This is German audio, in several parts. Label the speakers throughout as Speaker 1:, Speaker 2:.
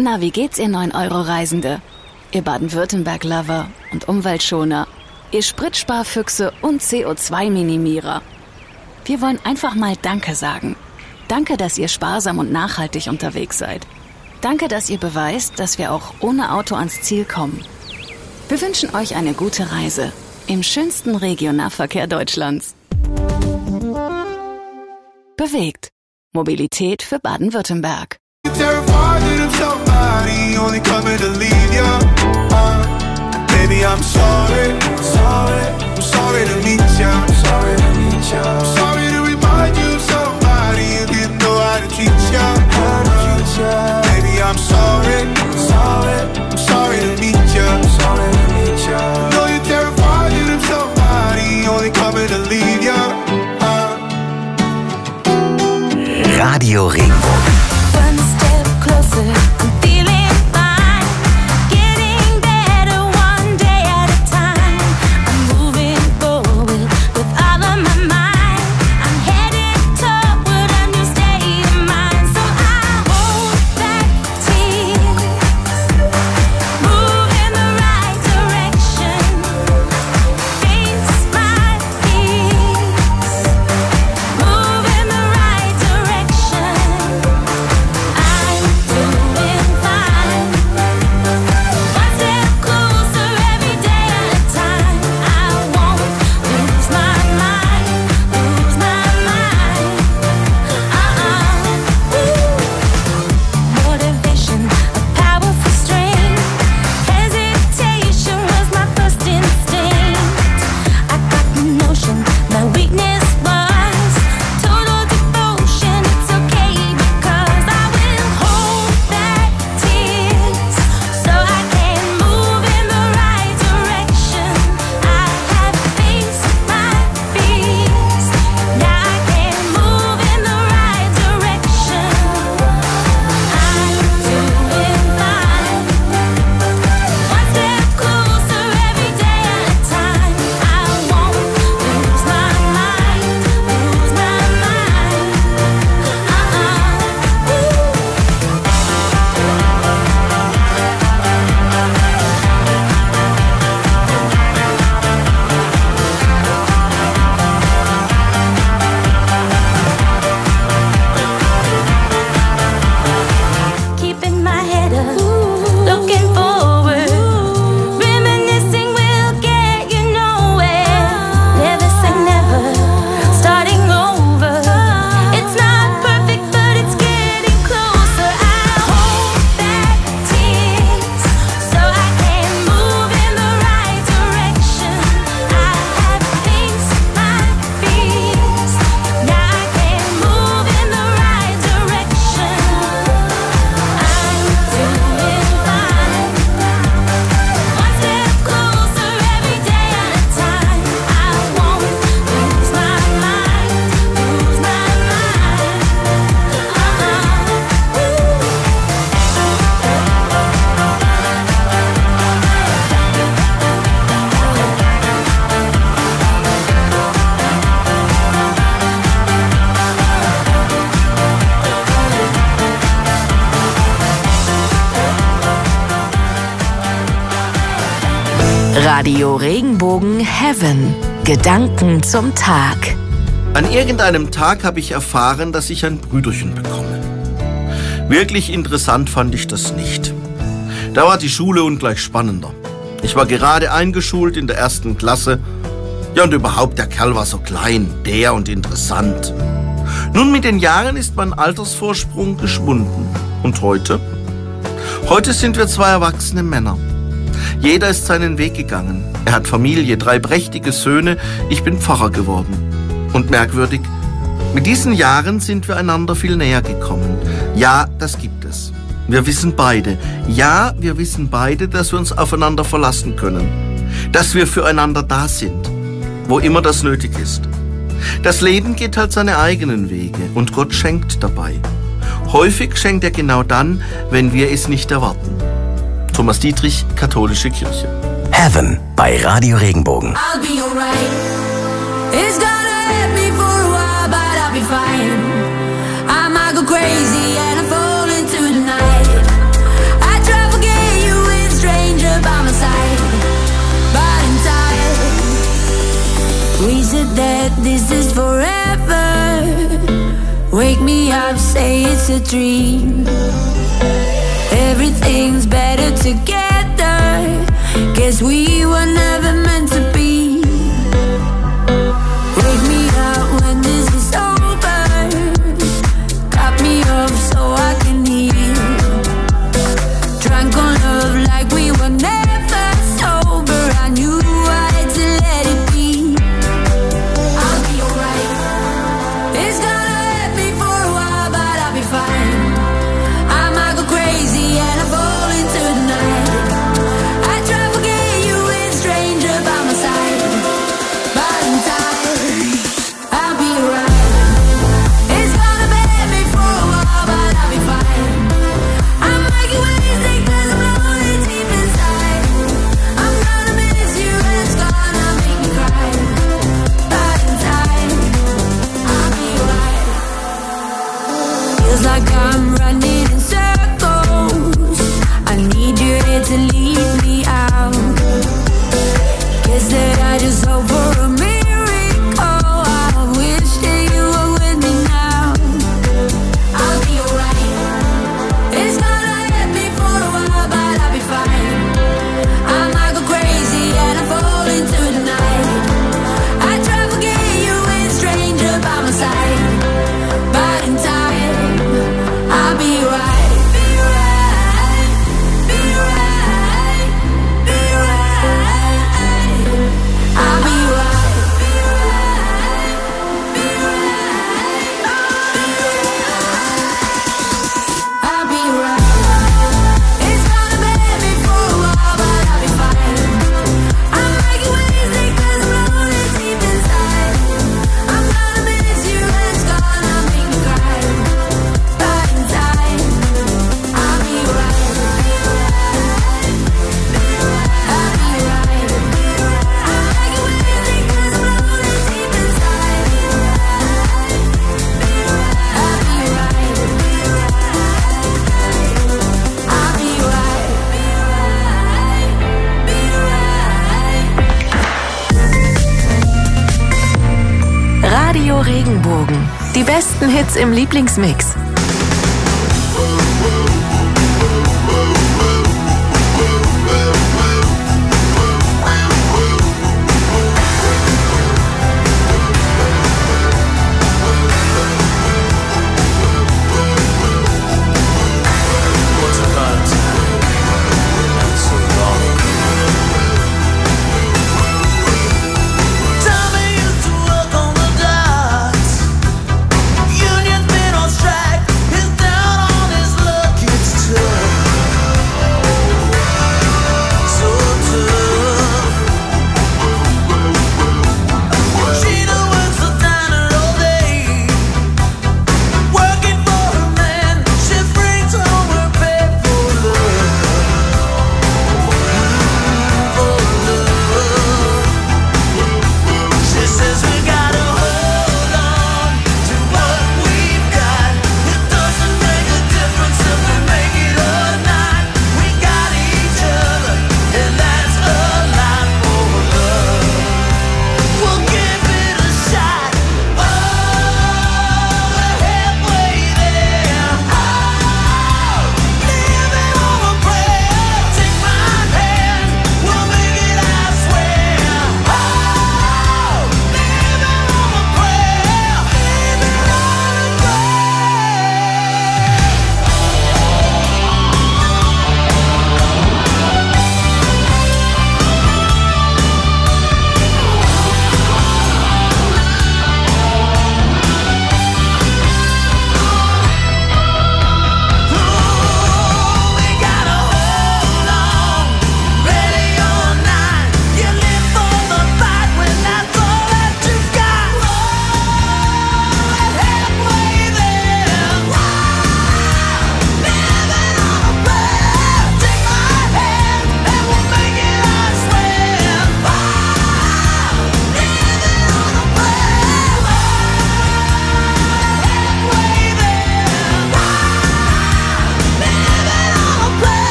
Speaker 1: Na, wie geht's, ihr 9-Euro-Reisende? Ihr Baden-Württemberg-Lover und Umweltschoner, ihr Spritsparfüchse und CO2-Minimierer. Wir wollen einfach mal Danke sagen. Danke, dass ihr sparsam und nachhaltig unterwegs seid. Danke, dass ihr beweist, dass wir auch ohne Auto ans Ziel kommen. Wir wünschen euch eine gute Reise im schönsten Regionalverkehr Deutschlands. Bewegt. Mobilität für Baden-Württemberg.
Speaker 2: Radio Regenbogen.
Speaker 3: Radio Regenbogen Heaven. Gedanken zum Tag.
Speaker 4: An irgendeinem Tag habe ich erfahren, dass ich ein Brüderchen bekomme. Wirklich interessant fand ich das nicht. Da war die Schule ungleich spannender. Ich war gerade eingeschult in der 1. Klasse. Ja, und überhaupt, der Kerl war so klein, der und interessant. Nun, mit den Jahren ist mein Altersvorsprung geschwunden. Und heute? Heute sind wir 2 erwachsene Männer. Jeder ist seinen Weg gegangen. Er hat Familie, 3 prächtige Söhne. Ich bin Pfarrer geworden. Und merkwürdig, mit diesen Jahren sind wir einander viel näher gekommen. Ja, das gibt es. Wir wissen beide, dass wir uns aufeinander verlassen können. Dass wir füreinander da sind, wo immer das nötig ist. Das Leben geht halt seine eigenen Wege und Gott schenkt dabei. Häufig schenkt er genau dann, wenn wir es nicht erwarten. Thomas Dietrich, Katholische Kirche.
Speaker 2: Heaven bei Radio Regenbogen.
Speaker 5: I'll be alright. It's gonna hurt me for a while, but I'll be fine. I might go crazy and I fall into the night. say it's a dream. Everything's better together. Guess we were never meant to be. Wake me up when this is over. Cut me up so I can heal. Drank on love like we were never sober. I knew I had to let it be. I'll be alright. It's gonna hurt me for a while, but I'll be fine. I might go crazy and I fall into the night. I try to forget you with a stranger by my side, but in time, I'll be alright. It's gonna hurt me for a while, but I'll be fine. I might get wasted 'cause I'm lonely deep inside. I'm gonna miss you and it's gonna make me cry, but in time, I'll be alright. Feels like I'm running in circles. I need you here to lead me out. Guess that I just hope for a miracle. I wish that you were with me now. I'll be alright. It's gonna hurt me for a while, but I'll be fine. I might go crazy and I fall into the night. I try to forget you with a stranger by my side, but in time, I'll be right. Be right. Be right. Be right. I'll be right. Be right. Be right. I'll be right. It's gonna hurt me for a while, but I'll be fine. I might get wasted 'cause I'm lonely deep inside. I'm gonna miss you and it's gonna make me cry, but in time, I'll be right. I'll be right. I might get wasted 'cause I'm lonely deep inside. I'll be right. I'll be right.
Speaker 3: Radio Regenbogen. Die besten Hits im Lieblingsmix.
Speaker 6: Tommy used to work on the docks. Union's been on strike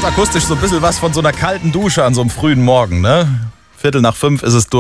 Speaker 6: akustisch so ein bisschen was von so einer kalten Dusche an so einem frühen Morgen, ne? 4:45 ist es durch.